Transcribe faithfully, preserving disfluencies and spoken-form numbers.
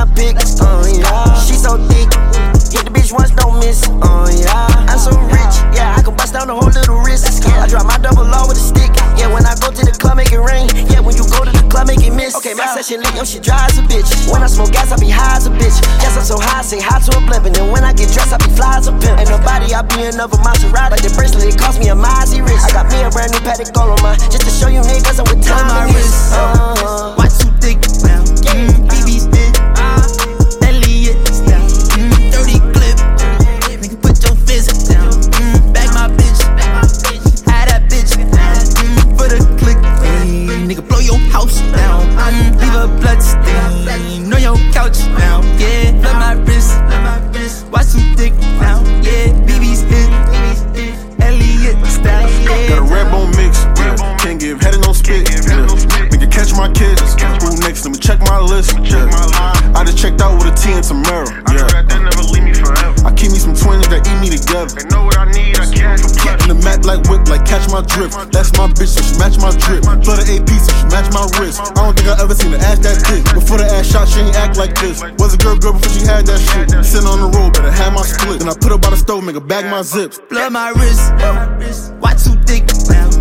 I pick. Oh yeah, she so thick. Hit the bitch once, don't miss. Oh yeah, I'm so rich. Yeah, I can bust down the whole little wrist. I drop my double law with a stick. Yeah, when I go to the club, make it rain. Yeah, when you go to the club, make it miss. Okay, my session lit, yo, she dry as a bitch. When I smoke gas, I be high as a bitch. Yes, I'm so high, I say hi to a blimp. And then when I get dressed, I be fly as a pimp. Ain't nobody, I be another Maserati. Like the bracelet, it cost me a Mozzie wrist. I got me a brand new Patek gold on my, just to show you niggas I'm with time my in wrist. this. Uh-huh. Why too thick now? Mm, B B's hit. Elliot down. Mm, dirty clip. Nigga, put your fist down. Mm, bag my bitch. Had that bitch down. Mm, for the click. Hey, nigga, blow your house down. Mm, leave a blood stain on your couch now. Yeah, flood my wrist. Why too thick now? Yeah, B B's hit. Elliot style. Yeah. Got a red bone mix. Yeah. Can't give head and no spit. Yeah. Nigga, catch my kids. Who next? Let me check my list. Yeah. I just checked out with a T and Tamara. Yeah. I keep me some twins that eat me together. They know what I need, I can't complain. In the matte black whip, like catch my drip. That's my bitch, so she match my drip. Flooded A P, so she match my wrist. I don't think I ever seen her ass that thick. Before the ass shot, she ain't act like this. Was a girl girl before she had that shit. Sitting on the road, better have my split. Then I put her by the stove, make her bag my zips. Blood my wrist. Why too thick now?